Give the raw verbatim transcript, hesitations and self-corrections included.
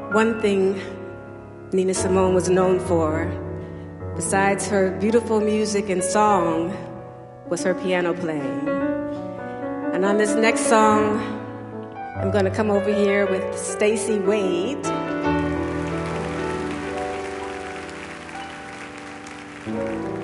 One thing Nina Simone was known for, besides her beautiful music and song, was her piano playing. And on this next song, I'm going to come over here with Stacey Wade. Thank you.